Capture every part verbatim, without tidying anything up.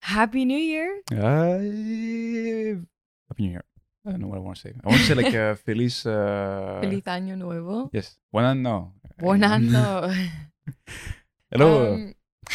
Happy New Year. Uh, Happy New Year. I don't know what I want to say. I want to say like uh, Feliz. Uh, Feliz Año Nuevo. Yes. Buon anno. Buon anno. Hello. Um,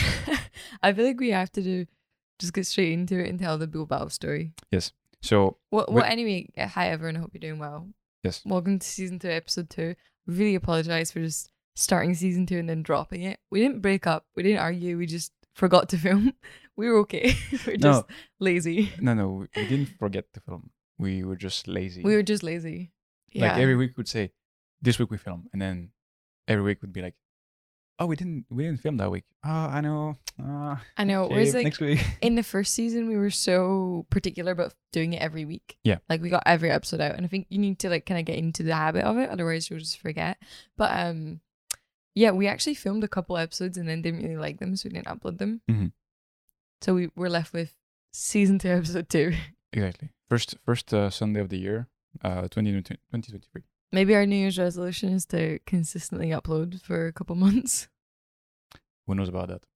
I feel like we have to do just get straight into it and tell the Bilbao story. Yes. So. Well, well anyway, hi everyone. I hope you're doing well. Yes. Welcome to season two, episode two. Really apologize for just starting season two and then dropping it. We didn't break up. We didn't argue. We just forgot to film. We were okay. We're just no. lazy. No, no. We we didn't forget to film. We were just lazy. We were just lazy. Like Yeah. every week we'd say, this week we film. And then every week would be like, oh, we didn't we didn't film that week. Oh, I know. Uh, I know. okay, It was like next week. in the first season, we were so particular about doing it every week. Yeah. Like we got every episode out. And I think you need to like kind of get into the habit of it. Otherwise you'll just forget. But um, yeah, we actually filmed a couple episodes and then didn't really like them. So we didn't upload them. Mm-hmm. So we were left with season two, episode two. Exactly. First first uh, Sunday of the year, uh, twenty twenty-three. Maybe our New Year's resolution is to consistently upload for a couple months. Who knows about that?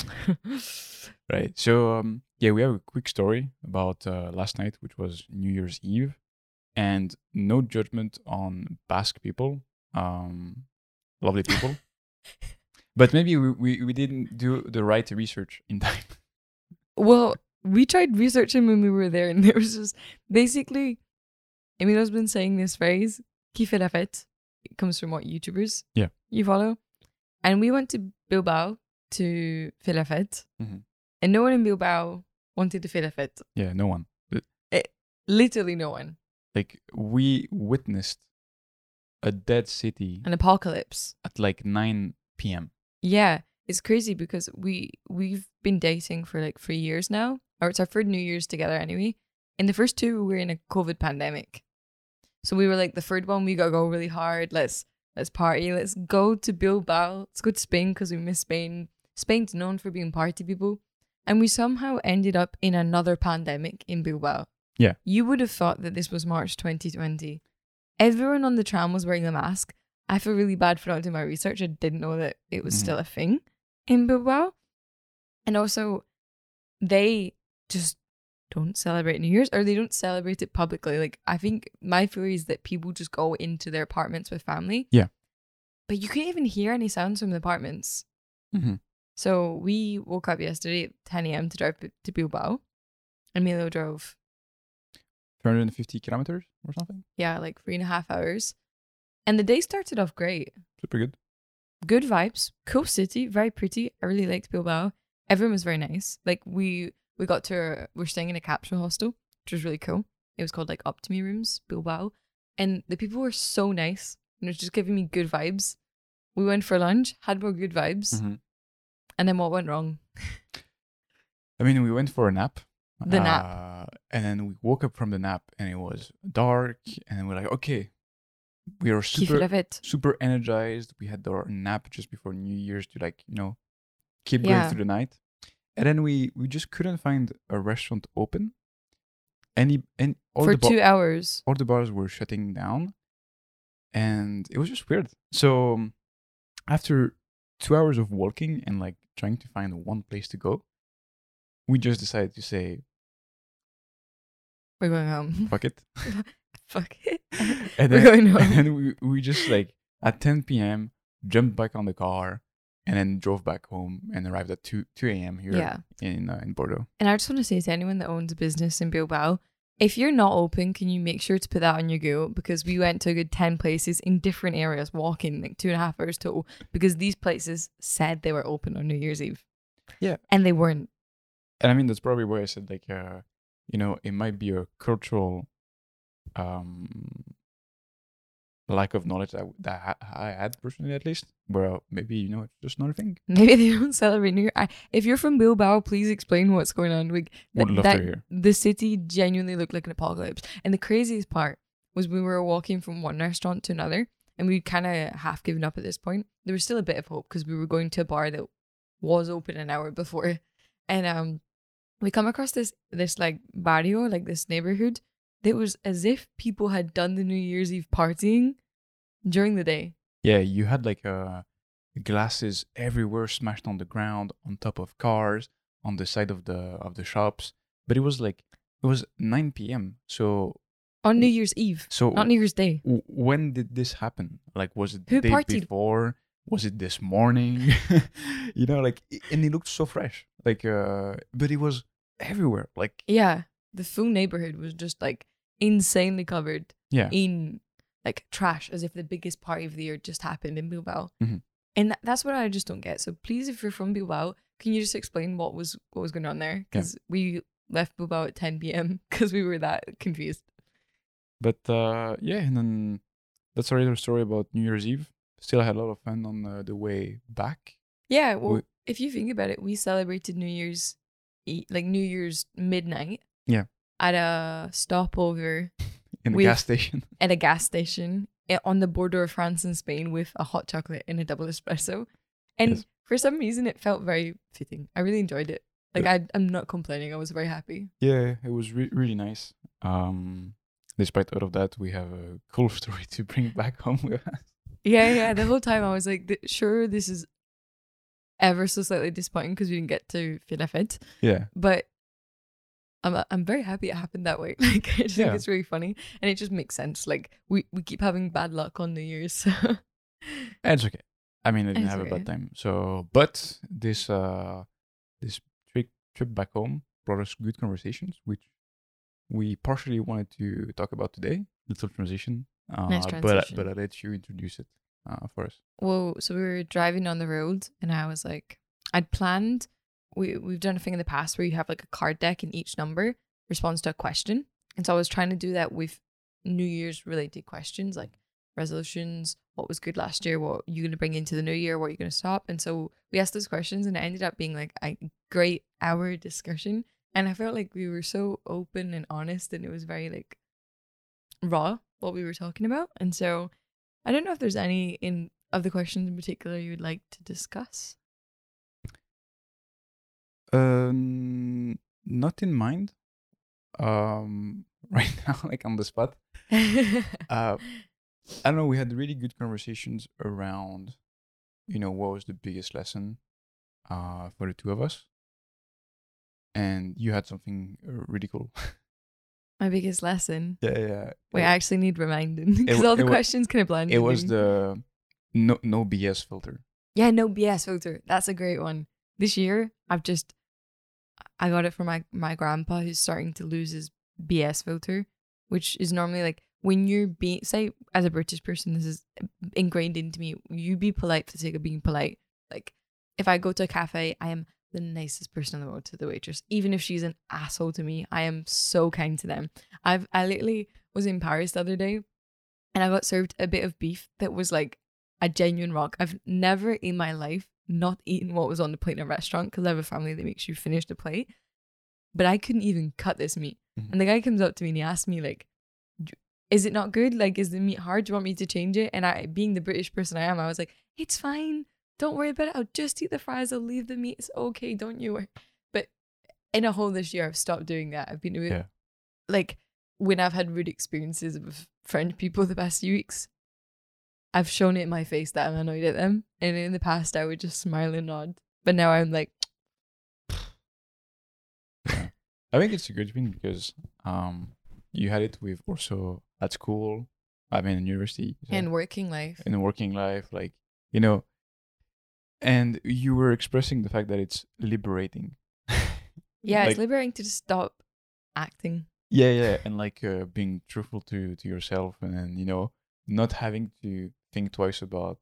Right. So, um, yeah, we have a quick story about uh, last night, which was New Year's Eve. And no judgment on Basque people. Um, lovely people. But maybe we, we, we didn't do the right research in time. Well, we tried researching when we were there, and there was just basically, Emilo's been saying this phrase, "Qui fait la fête." It comes from what YouTubers Yeah. you follow. And we went to Bilbao to faire la fête, Mm-hmm. and no one in Bilbao wanted to faire la fête. Yeah, no one. But, It, literally no one. like, we witnessed a dead city An apocalypse. at like nine p.m. Yeah, it's crazy because we we've been dating for like three years now, or it's our third New Year's together anyway. In the first two, we were in a COVID pandemic, so we were like the third one. We gotta go really hard. Let's let's party. Let's go to Bilbao. Let's go to Spain because we miss Spain. Spain's known for being party people, and we somehow ended up in another pandemic in Bilbao. Yeah, you would have thought that this was March twenty twenty. Everyone on the tram was wearing a mask. I feel really bad for not doing my research. I didn't know that it was Mm-hmm. still a thing in Bilbao. And also, they just don't celebrate New Year's, or they don't celebrate it publicly. Like, I think my theory is that people just go into their apartments with family. Yeah. But you can't even hear any sounds from the apartments. Mm-hmm. So we woke up yesterday at ten a.m. to drive to Bilbao. Emilio drove, three hundred fifty kilometers or something. yeah, like three and a half hours. And the day started off great. Super good. Good vibes, cool city, very pretty. I really liked Bilbao. Everyone was very nice. Like we we got to we're staying in a capsule hostel, which was really cool. It was called like Optimi Rooms, Bilbao, and the people were so nice. And it was just giving me good vibes. We went for lunch, had more good vibes, Mm-hmm. and then what went wrong? I mean, we went for a nap. The nap. Uh, and then we woke up from the nap and it was dark. And we're like, okay, we are Qui fait super la fête? super energized. We had our nap just before New Year's to like, you know, keep Yeah. going through the night. And then we we just couldn't find a restaurant open. Any and all For the ba- two hours. all the bars were shutting down. And it was just weird. So um, after two hours of walking and like trying to find one place to go, we just decided to say, We're going home. fuck it. Fuck it. And We're then, going home. and then we, we just like at ten p.m. jumped back on the car and then drove back home and arrived at two a.m. here Yeah. in uh, in Bordeaux. And I just want to say to anyone that owns a business in Bilbao, if you're not open, can you make sure to put that on your Google? Because we went to a good ten places in different areas, walking like two and a half hours total, because these places said they were open on New Year's Eve. Yeah. And they weren't. And I mean, that's probably why I said like, uh, you know, it might be a cultural um, lack of knowledge that, that I had personally, at least, where maybe, you know, it's just not a thing. Maybe they don't celebrate New Year. I, if you're from Bilbao, please explain what's going on. Like, Would th- love that, to hear. The city genuinely looked like an apocalypse. And the craziest part was we were walking from one restaurant to another, and we kind of half given up at this point. There was still a bit of hope because we were going to a bar that was open an hour before. And um, we come across this, this like barrio, like this neighborhood, that was as if people had done the New Year's Eve partying during the day. Yeah, you had like uh, glasses everywhere smashed on the ground, on top of cars, on the side of the of the shops. But it was like it was nine p.m. So On New Year's Eve, so not New Year's Day. w- when did this happen? Like, was it the Who day partied? before? Was it this morning? You know, like, i- and it looked so fresh. Like, uh, but it was everywhere. Like, Yeah, the full neighborhood was just like insanely covered yeah, in like trash, as if the biggest party of the year just happened in Bilbao. Mhm. And tha- that's what I just don't get. So please, if you're from Bilbao, can you just explain what was what was going on there? Because we left Bilbao at ten p.m. because we were that confused. but uh, yeah, and then that's a little story about New Year's Eve. Still had a lot of fun on uh, the way back. Yeah, well, We- if you think about it, we celebrated New Year's, E- like New Year's midnight. Yeah. At a stopover In the We've- gas station. at a gas station eh, on the border of France and Spain with a hot chocolate and a double espresso. And Yes. for some reason, it felt very fitting. I really enjoyed it. Like, Yeah. I, I'm not complaining. I was very happy. Yeah, it was re- really nice. Um, despite all of that, we have a cool story to bring back home with us. Yeah, yeah. The whole time I was like, th- sure, this is ever so slightly disappointing because we didn't get to Finafit. Yeah, But I'm I'm very happy it happened that way. Like, I just Yeah. think it's really funny. And it just makes sense. Like, we, we keep having bad luck on New Year's. So. it's okay. I mean, I didn't It's have a okay. bad time. So, but this uh, this trip trip back home brought us good conversations, which we partially wanted to talk about today. Little transition. Uh, Nice But transition. but I let you introduce it uh, for us. Well, so we were driving on the road, and I was like, I'd planned. We we've done a thing in the past where you have like a card deck, and each number responds to a question. And so I was trying to do that with New Year's related questions, like resolutions, what was good last year, what you going to bring into the new year, what are you going to stop. And so we asked those questions, and it ended up being like a great hour discussion. And I felt like we were so open and honest, and it was very like raw what we were talking about. And so I don't know if there's any in of the questions in particular you would like to discuss. Um, not in mind. Um, right now, like on the spot. Uh, I don't know. We had really good conversations around, you know, what was the biggest lesson, uh, for the two of us. And you had something uh, really cool. My biggest lesson. Yeah, yeah. Wait, I It, actually need reminding because wa- all the it wa- questions kind of blended. it was in. the no no B S filter. Yeah, no B S filter. That's a great one. This year, I've just I got it from my my grandpa who's starting to lose his B S filter, which is normally like when you're being say as a British person, this is ingrained into me. You be polite for the sake of being polite. Like if I go to a cafe, I am the nicest person in the world to the waitress, even if she's an asshole to me. I am so kind to them. I've I literally was in Paris the other day, and I got served a bit of beef that was like a genuine rock. I've never in my life not eaten what was on the plate in a restaurant because I have a family that makes you finish the plate. But I couldn't even cut this meat. Mhm. And the guy comes up to me and he asked me like, is it not good? Like, is the meat hard? Do you want me to change it? And I, being the British person I am, I was like, it's fine. Don't worry about it. I'll just eat the fries. I'll leave the meat. It's okay. Don't you worry. But in a whole this year, I've stopped doing that. I've been a bit, Yeah. like, when I've had rude experiences with French people the past few weeks, I've shown it in my face that I'm annoyed at them. And in the past, I would just smile and nod. But now I'm like, Yeah. I think it's a good thing because um you had it with also at school. I mean, in university. so- in working life. in working life, like, you know, and you were expressing the fact that it's liberating. Yeah, Like, it's liberating to just stop acting. yeah, yeah, and like uh, being truthful to to yourself, and then, you know, not having to think twice about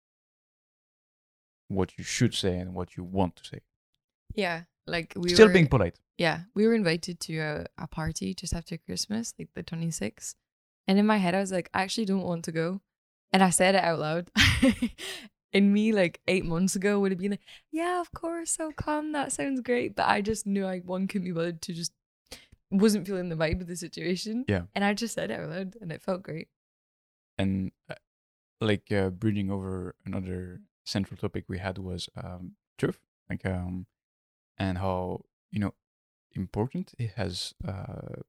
what you should say and what you want to say. Yeah, like we Still were, being polite. yeah, we were invited to a, a party just after Christmas, like the twenty-sixth. And in my head, I was like, I actually don't want to go. And I said it out loud. And me, like eight months ago, would have been like, yeah, of course, I'll come. That sounds great. But I just knew I, one, couldn't be bothered to just, wasn't feeling the vibe of the situation. Yeah. And I just said it out loud and it felt great. And uh, like uh, bridging over another central topic we had was um truth, like um and how, you know, important it has uh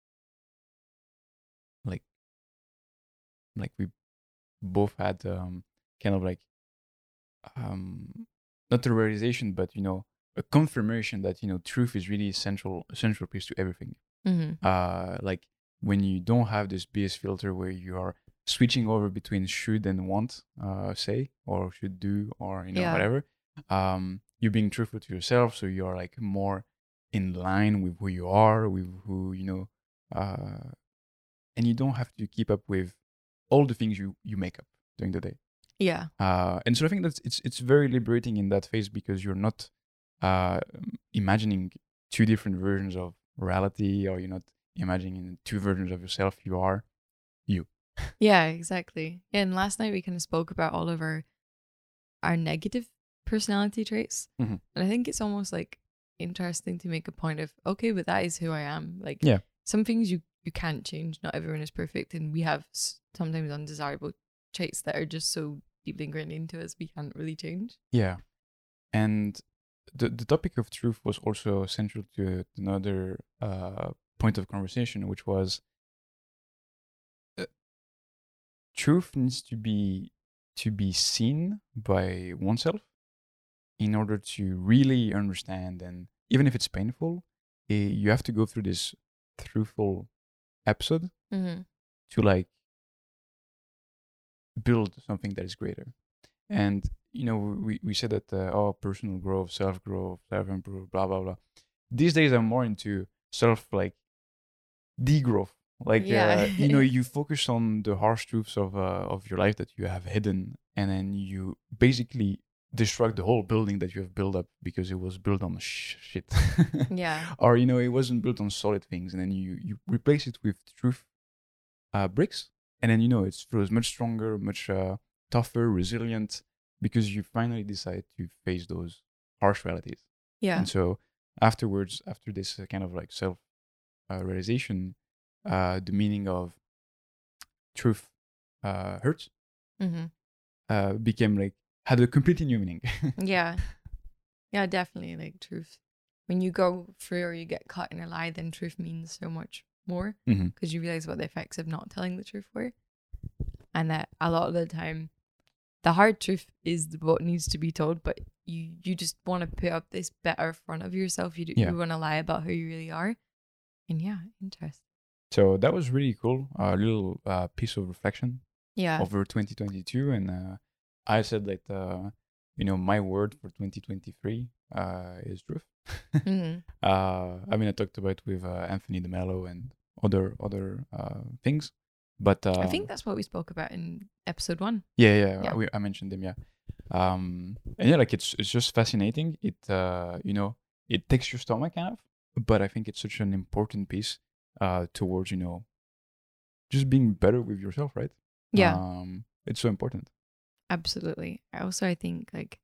like like we both had um kind of like um not a realization, but, you know, a confirmation that, you know, truth is really essential, essential piece to everything. Mm-hmm. Uh, like when you don't have this B S filter where you are switching over between should and want, uh, say, or should do, or, you know, Yeah. whatever. Um, you're being truthful to yourself, so you're like more in line with who you are, with who, you know, uh, and you don't have to keep up with all the things you you make up during the day. Yeah. Uh, and so I think that's it's it's very liberating in that phase because you're not uh, imagining two different versions of reality, or you're not imagining two versions of yourself. You are you. Yeah, exactly. And last night we kind of spoke about all of our our negative personality traits. Mhm. And I think it's almost like interesting to make a point of, okay, but that is who I am. Like, Yeah. some things you, you can't change. Not everyone is perfect. And we have s- sometimes undesirable traits that are just so deeply ingrained into us, we can't really change. Yeah. And the, the topic of truth was also central to another uh, point of conversation, which was uh, truth needs to be to be seen by oneself in order to really understand, and even if it's painful, eh, you have to go through this truthful episode Mm-hmm. to like build something that is greater. And you know, we, we said that uh, oh, personal growth, self growth, self improve, blah blah blah. These days I'm more into self like degrowth. Like Yeah. uh, you know, you focus on the harsh truths of uh, of your life that you have hidden, and then you basically destruct the whole building that you have built up because it was built on sh- shit. Yeah. Or you know, it wasn't built on solid things, and then you you replace it with truth uh, bricks, and then you know it feels much stronger, much uh, tougher, resilient, because you finally decide to face those harsh realities. Yeah. And so afterwards, after this uh, kind of like self uh, realization, uh, the meaning of truth uh, hurts Mm-hmm. uh, became like had a completely new meaning. Yeah. Yeah, definitely. Like, truth. When you go through or you get caught in a lie, then truth means so much more because Mhm. you realize what the effects of not telling the truth were. And that a lot of the time, the hard truth is what needs to be told, but you, you just want to put up this better front of yourself. You, do, Yeah. you want to lie about who you really are. And yeah, interesting. So that was really cool. A little uh, piece of reflection Yeah. over twenty twenty-two, and uh, I said that uh, you know, my word for twenty twenty-three uh, is truth. Mm-hmm. uh, I mean, I talked about with uh, Anthony DeMello and other other uh, things, but uh, I think that's what we spoke about in episode one. yeah, yeah, Yeah. We, I mentioned them, yeah. Um, and yeah, like it's it's just fascinating. It uh, you know, it takes your stomach kind of, but I think it's such an important piece uh towards, you know, just being better with yourself, right? Yeah, Um, it's so important. absolutely. I also, I think, like,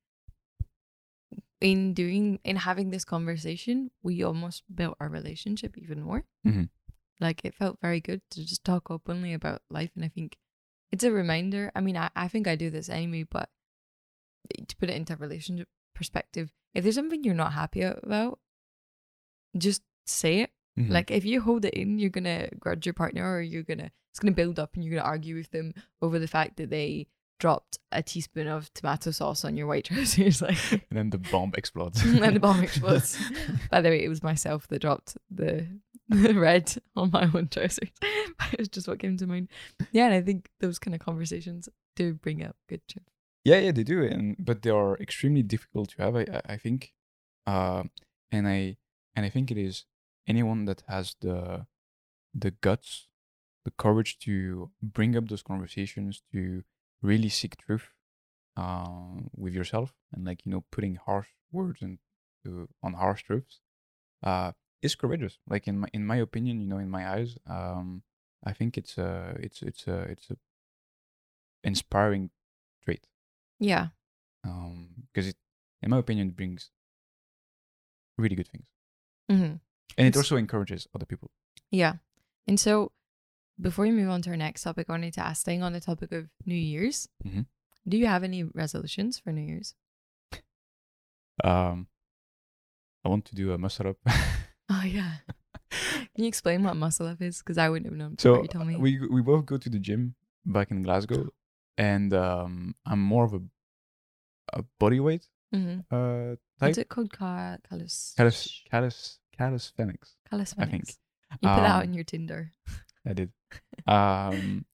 in doing, in having this conversation, we almost built our relationship even more. Mhm. Like, it felt very good to just talk openly about life. And I think it's a reminder. I mean, I, I think I do this anyway, but to put it into relationship perspective, if there's something you're not happy about, just say it. Mhm. Like, if you hold it in, you're gonna grudge your partner, or you're gonna it's gonna build up, and you're gonna argue with them over the fact that they dropped a teaspoon of tomato sauce on your white trousers. Like, And then the bomb explodes. and the bomb explodes. By the way, it was myself that dropped the, the red on my own trousers. It was just what came to mind. Yeah, and I think those kind of conversations do bring up good truth. Yeah, yeah, they do, and but they are extremely difficult to have. I, I- I think, uh, and I and I think it is anyone that has the the guts, the courage to bring up those conversations, to really seek truth, uh, with yourself, and like, you know, putting harsh words and to, on harsh truths, uh, is courageous. Like in my in my opinion, you know, in my eyes, um, I think it's a it's it's a it's a inspiring trait. Yeah. Um, because it, in my opinion, it brings really good things, Mm-hmm. and it It's- also encourages other people. Yeah. And so, before we move on to our next topic, I wanted to ask, staying on the topic of New Year's, Mhm. do you have any resolutions for New Year's? Um, I want to do a muscle up. Oh, yeah. Can you explain what muscle up is? Because I wouldn't have known So before you told me. we we both go to the gym back in Glasgow, and um, I'm more of a a body weight Mm-hmm. uh What's it called? Ca- Calus. Calus, calus, calisthenics. Calisthenics. I think. You put that out Um, on your Tinder. I did. Um,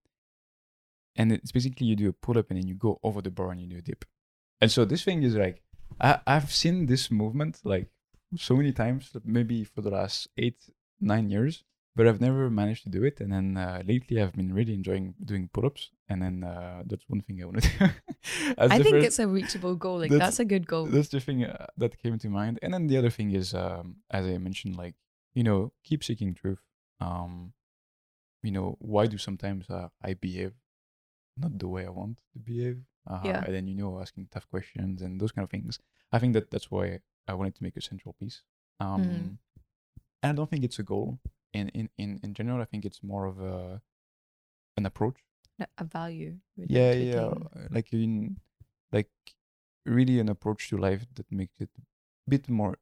and it's basically you do a pull up and then you go over the bar and you do a dip. And so this thing is like, I, I've seen this movement like so many times, maybe for the last eight, nine years, but I've never managed to do it. And then uh, lately I've been really enjoying doing pull ups. And then uh, that's one thing I want to do. I think first, it's a reachable goal. Like that's, that's a good goal. That's the thing uh, that came to mind. And then the other thing is, um, as I mentioned, like, you know, keep seeking truth. Um, you know, why do sometimes uh, I behave not the way I want to behave? Uh, yeah. And then, you know, asking tough questions and those kind of things. I think that that's why I wanted to make a central piece. Um, mm. And I don't think it's a goal. In, in, in, in general, I think it's more of a an approach. A value. Yeah, yeah. Attain. Like in, like really an approach to life that makes it a bit more,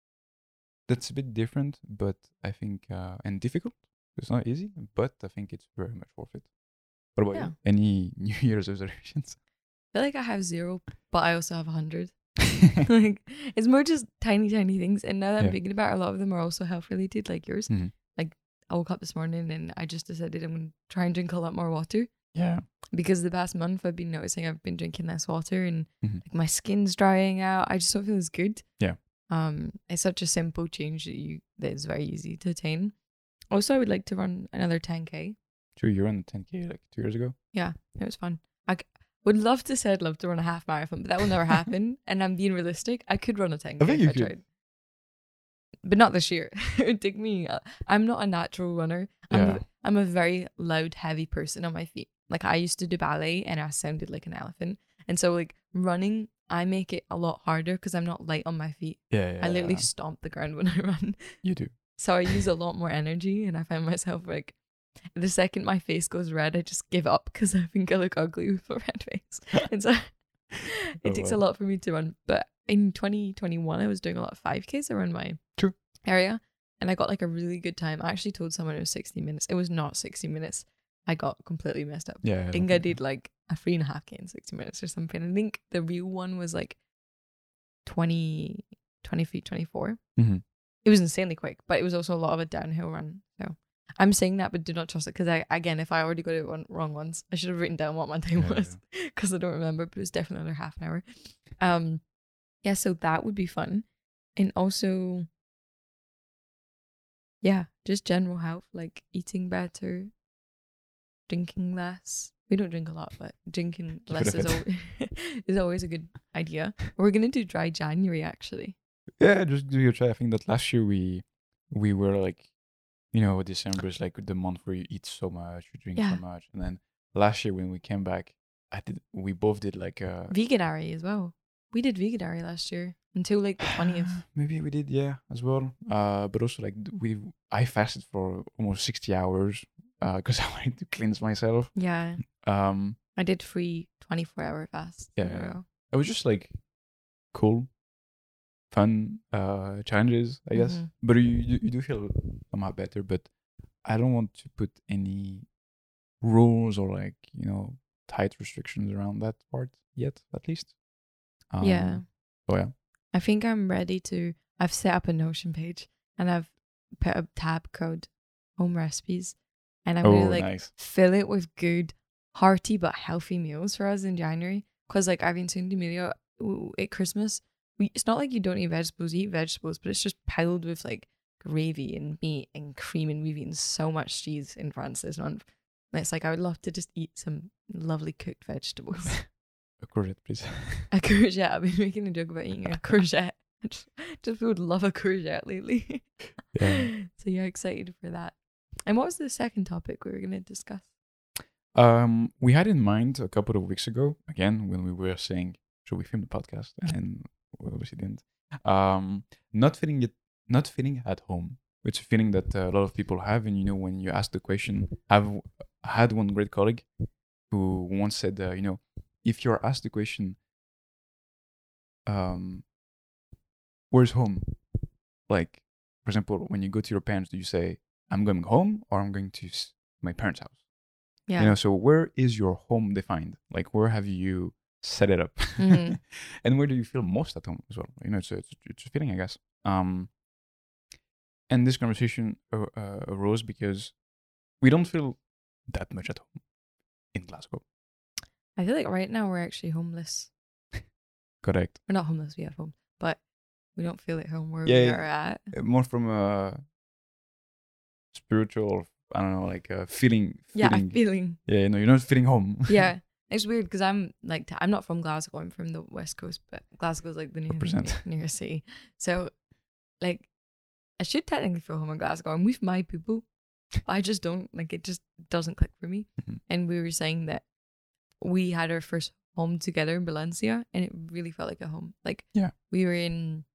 that's a bit different, but I think, uh, and difficult. It's not easy, but I think it's very much worth it. What about yeah. you? Any New Year's resolutions? I feel like I have zero, but I also have a hundred. Like it's more just tiny, tiny things. And now that I'm yeah. thinking about it, a lot of them are also health related, like yours. Mm-hmm. Like I woke up this morning and I just decided I'm going to try and drink a lot more water. Yeah. Because the past month I've been noticing I've been drinking less water and mm-hmm. like my skin's drying out. I just don't feel as good. Yeah. Um, it's such a simple change that you that is very easy to attain. Also, I would like to run another ten K. True, you ran ten K like two years ago. Yeah, it was fun. I would love to say I'd love to run a half marathon, but that will never happen. And I'm being realistic. I could run a ten K I think you if I could. tried. But not this year. It would take me. Uh, I'm not a natural runner. I'm, yeah. a, I'm a very loud, heavy person on my feet. Like I used to do ballet and I sounded like an elephant. And so like running, I make it a lot harder because I'm not light on my feet. Yeah, yeah I literally yeah. stomp the ground when I run. You do. So I use a lot more energy and I find myself like, the second my face goes red, I just give up because I think I look ugly with a red face. And so it oh, takes wow. a lot for me to run. But in twenty twenty-one, I was doing a lot of five Ks around my True. area. And I got like a really good time. I actually told someone it was sixty minutes. It was not sixty minutes. I got completely messed up. Yeah, I think I did like a three and a half K in sixty minutes or something. I think the real one was like twenty, twenty feet, twenty-four. Mm-hmm. It was insanely quick, but it was also a lot of a downhill run. So I'm saying that, but do not trust it because I, again, if I already got it wrong, wrong once, I should have written down what my time yeah, was because yeah. I don't remember, but it was definitely under half an hour. Um, yeah, so that would be fun. And also, yeah, just general health, like eating better, drinking less. We don't drink a lot, but drinking less is always, is always a good idea. We're going to do dry January, actually. Yeah, just do your try. I think that last year we we were like, you know, December is like the month where you eat so much, you drink yeah. so much. And then last year when we came back, I did we both did like a... Veganary as well. We did Veganary last year until like the twentieth. Maybe we did, yeah, as well. Uh, but also like we, I fasted for almost sixty hours because uh, I wanted to cleanse myself. Yeah. Um, I did three twenty-four hour fasts. Yeah. yeah. It was just like cool. Fun uh, challenges, I guess. Mm-hmm. But you, you you do feel somehow better. But I don't want to put any rules or like, you know, tight restrictions around that part yet, at least. Um, yeah. Oh yeah. I think I'm ready to. I've set up a Notion page and I've put a tab called home recipes, and I'm oh, gonna like nice. fill it with good, hearty but healthy meals for us in January. Because like I've been saying to Amelia at Christmas. We, it's not like you don't eat vegetables, you eat vegetables, but it's just piled with like gravy and meat and cream, and we've eaten so much cheese in France this month. And it's like I would love to just eat some lovely cooked vegetables. A courgette, please. A courgette. I've been making a joke about eating a courgette. I just, just would love a courgette lately. Yeah. So yeah, excited for that. And what was the second topic we were going to discuss? Um, we had in mind a couple of weeks ago, again, when we were saying, should we film the podcast? And we obviously didn't. Um, not feeling it, not feeling at home. It's a feeling that uh, a lot of people have, and you know, when you ask the question, I've had one great colleague who once said, uh, you know, if you're asked the question, um, where's home? Like, for example, when you go to your parents, do you say, I'm going home or I'm going to my parents' house? Yeah. You know, so where is your home defined? Like, where have you set it up. Mhm. And where do you feel most at home as well? You know, it's a, it's, a- it's a feeling, I guess. Um, and this conversation uh, uh, arose because we don't feel that much at home in Glasgow. I feel like right now we're actually homeless. Correct. We're not homeless, we have home, but we don't feel at home where Yeah, we yeah. are at. Uh, More from a spiritual, I don't know, like a feeling. Yeah, feeling. I'm feeling. Yeah, you know, you're not feeling home. Yeah, it's weird because I'm like t- I'm not from Glasgow. I'm from the west coast, but Glasgow's like the nearest, Represent. nearest city. So, like, I should technically feel home in Glasgow. I'm with my people. I just don't like it. Just doesn't click for me. Mhm. And we were saying that we had our first home together in Valencia, and it really felt like a home. Like, Yeah. we were in.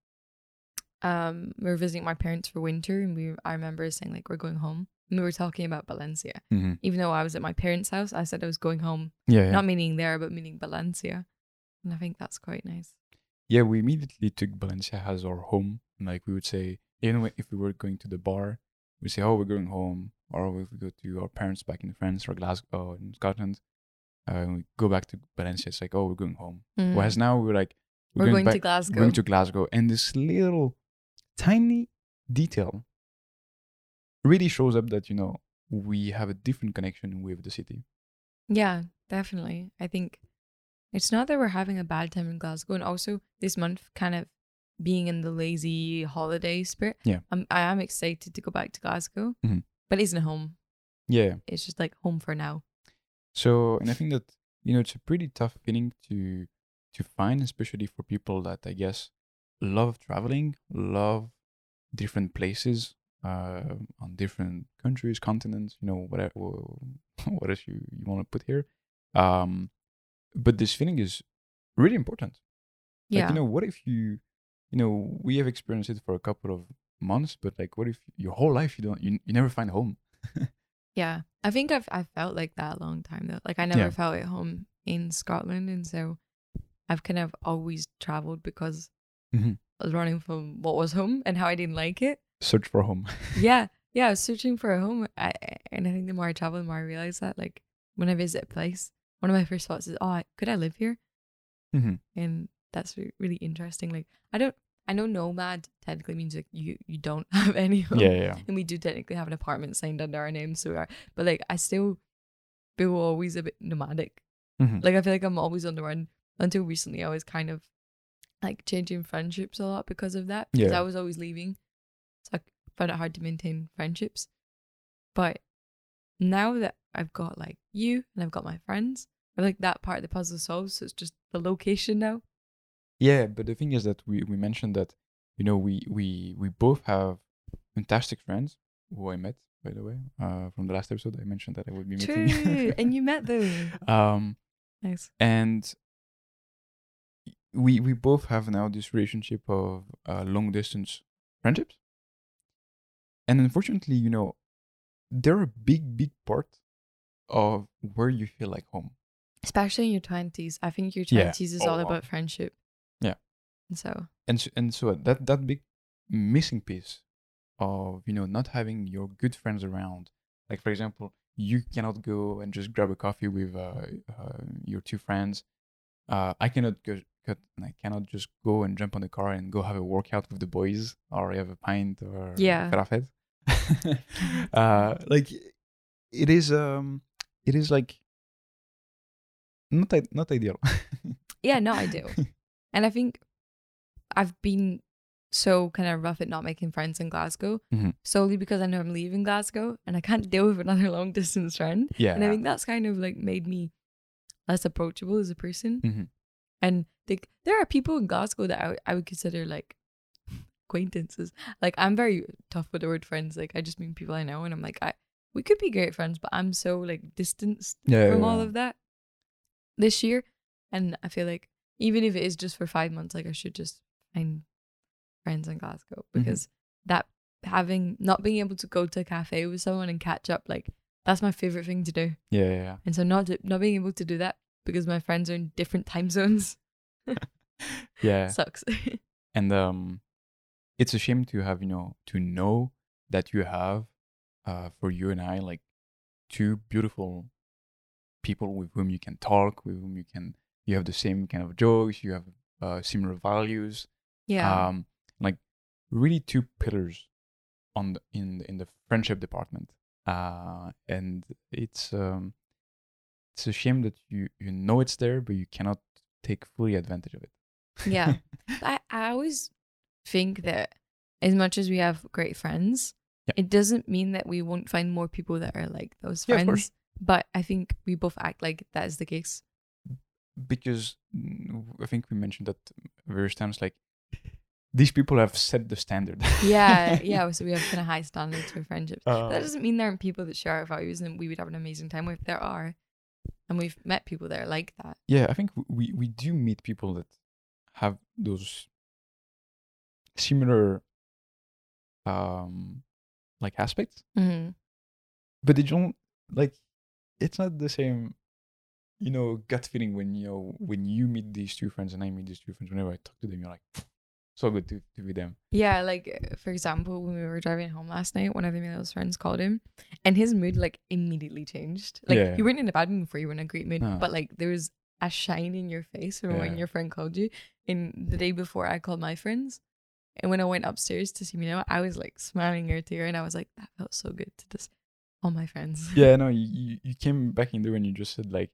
Um, we were visiting my parents for winter, and we. I remember saying like we're going home. And we were talking about Valencia. Mhm. Even though I was at my parents' house, I said I was going home. Yeah, yeah. Not meaning there, but meaning Valencia. And I think that's quite nice. Yeah, we immediately took Valencia as our home. Like we would say, you know, if we were going to the bar, we say, "Oh, we're going home," or if we go to our parents back in France or Glasgow in Scotland, uh, and we go back to Valencia. It's like, "Oh, we're going home." Mm. Whereas now we're like, We're going to back- Glasgow. Going to Glasgow, and this little tiny detail really shows up that you know we have a different connection with the city. Yeah, definitely. I think it's not that we're having a bad time in Glasgow, and also this month kind of being in the lazy holiday spirit. Yeah. I'm, I am excited to go back to Glasgow, Mhm. but it isn't home. Yeah. It's just like home for now. So, and I think that you know it's a pretty tough feeling to to find, especially for people that I guess love traveling, love different places, uh, on different countries, continents, you know, whatever, what else you, you want to put here. Um, but this feeling is really important. Yeah. Like, you know, what if you, you know, we have experienced it for a couple of months, but like, what if your whole life you don't, you, you never find home? Yeah. I think I've I've felt like that a long time though. Like I never Yeah. felt at home in Scotland, and so I've kind of always traveled because Mhm. I was running from what was home and how I didn't like it. Search for home. Yeah, yeah, I was searching for a home, I, and I think the more I travel, the more I realize that. Like when I visit a place, one of my first thoughts is, "Oh, I- could I live here?" hmm And that's re- really interesting. Like I don't, I know nomad technically means like you you don't have any home, Yeah, yeah, yeah. and we do technically have an apartment signed under our name, so we are. But like I still feel always a bit nomadic. Mhm. Like I feel like I'm always on the run. Until recently, I was kind of like changing friendships a lot because of that. Because Yeah. I was always leaving, so I found it hard to maintain friendships. But now that I've got like you and I've got my friends, I like that part of the puzzle solved. So it's just the location now. Yeah, but the thing is that we, we mentioned that, you know, we, we, we both have fantastic friends who I met, by the way, uh, from the last episode. I mentioned that I would be meeting. True, and you met them. um, Nice. and we we both have now this relationship of uh, long distance friendships, and unfortunately, you know, they're a big big part of where you feel like home. Especially in your twenties. I think your Yeah. twenties is Oh, all wow. about friendship. Yeah. And so And so, and so that that big missing piece of you know not having your good friends around, like for example, you cannot go and just grab a coffee with uh, uh, your two friends. Uh, I cannot go, cut, and I cannot just go and jump on the car and go have a workout with the boys or have a pint or Yeah. farafet. uh, like it is, um, it is like not i- not ideal. yeah, no, I do. And I think I've been so kind of rough at not making friends in Glasgow Mhm. solely because I know I'm leaving Glasgow and I can't deal with another long distance friend. Yeah, And I think that's kind of like made me less approachable as a person. Mhm. And they, there are people in Glasgow that I, would- I would consider like acquaintances. Like I'm very tough with the word friends. Like I just mean people I know, and I'm like, I we could be great friends, but I'm so like distanced yeah, from yeah, all yeah. of that this year. And I feel like even if it is just for five months, like I should just find friends in Glasgow because that having not being able to go to a cafe with someone and catch up, like that's my favorite thing to do. yeah, yeah, yeah. And so not to, not being able to do that because my friends are in different time zones Yeah. sucks. And um, it's a shame to have you know to know that you have, uh, for you and I, like two beautiful people with whom you can talk, with whom you can you have the same kind of jokes, you have uh, similar values. Yeah. Um, like really two pillars on the, in in the friendship department. Uh, and it's um, it's a shame that you you know it's there, but you cannot take fully advantage of it. Yeah. I, I always think that as much as we have great friends, Yeah. it doesn't mean that we won't find more people that are like those Yeah, of friends. course. But I think we both act like that is the case. Because mm, I think we mentioned that various times, like these people have set the standard. Yeah, yeah. So we have kind of high standards for friendships. Uh, that doesn't mean there aren't people that share our values and we would have an amazing time with. There are. And we've met people that are like that. yeah, I think we, we do meet people that have those similar um like aspects, Mm-hmm. but they don't like it's not the same, you know, gut feeling when you know when you meet these two friends and I meet these two friends. Whenever I talk to them, you're like, so good to, to be them. Yeah, like uh, for example, when we were driving home last night, one of Emilio's friends called him, and his mood like immediately changed. Like Yeah. you weren't in a bad mood before, you were in a great mood, No. but like there was a shine in your face from when Yeah. your friend called you. And the day before, I called my friends, and when I went upstairs to see Emilio, I was like smiling ear to ear, and I was like, that felt so good to just all my friends. Yeah, no, you, you you came back in there and you just said like,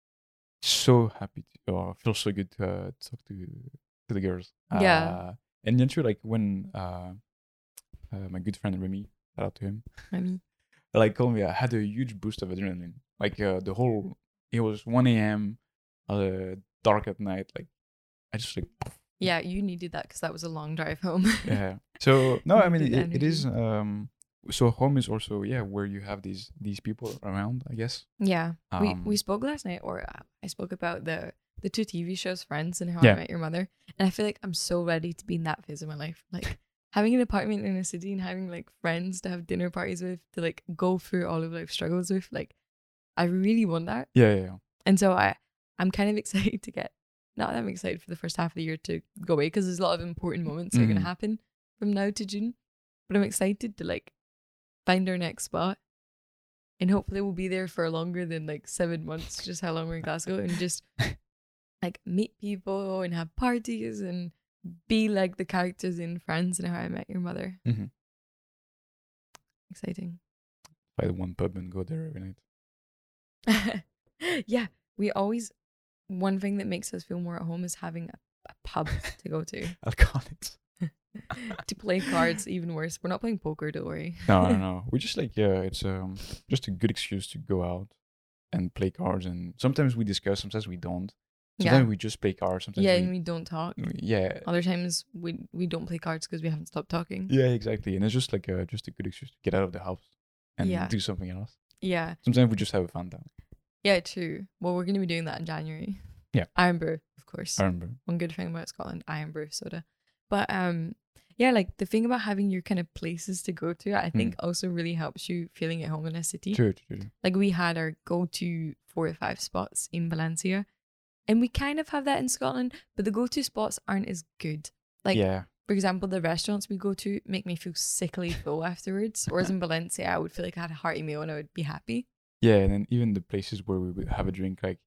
so happy to, or feel so good to uh, talk to to the girls. Yeah. Uh, and then too, like when uh, uh, my good friend Remy, shout out to him, I mean, like told me I had a huge boost of adrenaline. Like uh, the whole, it was one a.m. Uh, dark at night. Like I just like yeah, you needed that because that was a long drive home. yeah. So no, I mean Needed it, it is energy. um. So home is also yeah where you have these these people around, I guess. Yeah, we Um, we spoke last night, or uh, I spoke about the the two T V shows, Friends and How Yeah. I Met Your Mother, and I feel like I'm so ready to be in that phase of my life, like having an apartment in a city and having like friends to have dinner parties with, to like go through all of life's struggles with. Like, I really want that, Yeah, yeah, yeah. and so I I'm kind of excited to get. Not that I'm excited for the first half of the year to go away because there's a lot of important moments that are Mhm. gonna happen from now to June, but I'm excited to like find our next spot. And hopefully we'll be there for longer than like seven months, just how long we're in Glasgow, and just like meet people and have parties and be like the characters in Friends and How I Met Your Mother. Mm-hmm. Exciting. Find one pub and go there every night. Yeah, we always, one thing that makes us feel more at home is having a, a pub to go to. I'll call it. To play cards, even worse. We're not playing poker, don't worry. No, no, no. We just like yeah, it's um just a good excuse to go out and play cards, and sometimes we discuss, sometimes we don't. Sometimes Yeah. we just play cards. Sometimes Yeah, we, and we don't talk. yeah, Other times we we don't play cards because we haven't stopped talking. yeah, exactly. And it's just like a just a good excuse to get out of the house and Yeah. do something else. Yeah. Sometimes we just have a fun time. Yeah, true. Well, we're going to be doing that in January. Yeah. Iron Brew, of course. I remember. One good thing about Scotland, Iron Brew soda. But um, yeah, like the thing about having your kind of places to go to, I think also really helps you feeling at home in a city. True, true, true. Like we had our go-to four or five spots in Valencia, and we kind of have that in Scotland, but the go-to spots aren't as good. Like, yeah, for example, the restaurants we go to make me feel sickly full afterwards. Whereas in Valencia, I would feel like I had a hearty meal and I would be happy. yeah, and then even the places where we would have a drink, like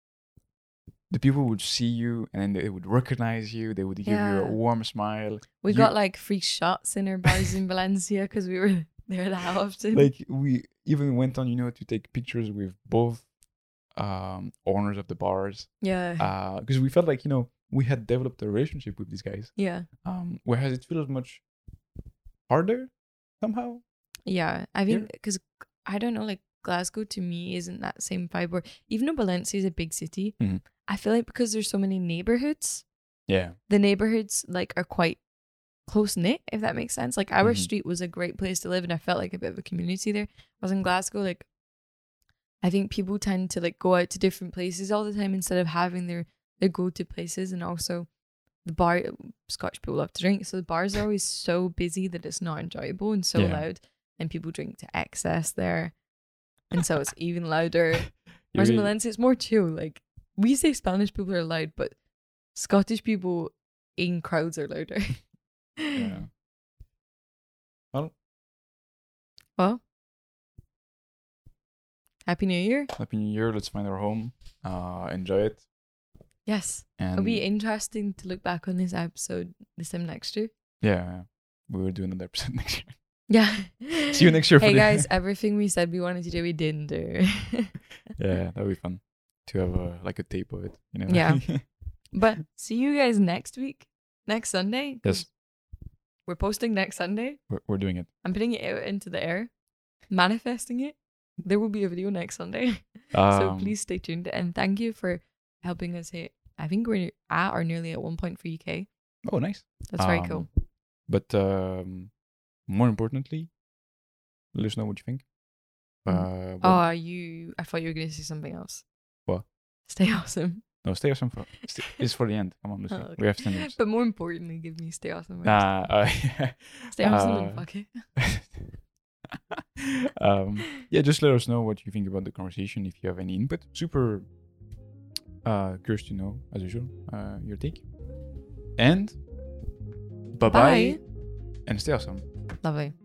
the people would see you and then they would recognize you. They would give you Yeah. a warm smile. We You- got like free shots in our bars in Valencia because we were there that often. Like we even went on, you know, to take pictures with both um owners of the bars, yeah. uh, because we felt like you know we had developed a relationship with these guys. yeah. Um, whereas it feels much harder somehow. Yeah. I think because I don't know, like Glasgow to me isn't that same vibe where even though Valencia is a big city, Mhm. I feel like because there's so many neighborhoods, Yeah, the neighborhoods like are quite close knit, if that makes sense. Like our Mhm. street was a great place to live and I felt like a bit of a community there. I was in Glasgow, like I think people tend to like go out to different places all the time instead of having their their go-to places. And also the bar, Scottish people love to drink, so the bars are always so busy that it's not enjoyable and so Yeah. loud, and people drink to excess there, and so it's even louder. You Whereas in really- Valencia, it's more chill. Like we say Spanish people are loud, but Scottish people in crowds are louder. yeah. Well, Well, Happy New Year. happy New Year. Let's find our home. Uh, enjoy it. Yes. And It'll be interesting to look back on this episode this time next year. yeah, yeah, we will do another episode next year. Yeah. See you next year. For Hey the- guys, everything we said we wanted to do, we didn't do. Yeah, that'll be fun to have a, like a tape of it, you know. Yeah. But see you guys next week, next Sunday. 'cause Yes. We're posting next Sunday. we're, we're doing it. I'm putting it out into the air, manifesting it. There will be a video next Sunday. Um, So please stay tuned. And thank you for helping us hit, I think we're at or nearly at one point three K. Oh, nice. That's very Um, cool. But um, more importantly, let us know what you think. Uh, what- Oh, you, I thought you were going to say something else. What? Stay awesome. No, stay awesome for st- it's for the end. Come on, Lucy. Oh, okay. We have standards. But more importantly, give me stay awesome. Nah, uh, Stay awesome uh, and fuck it. um, yeah, just let us know what you think about the conversation. If you have any input, super uh, curious to know, as usual, uh, your take. And bye bye, Bye. and stay awesome. Lovely.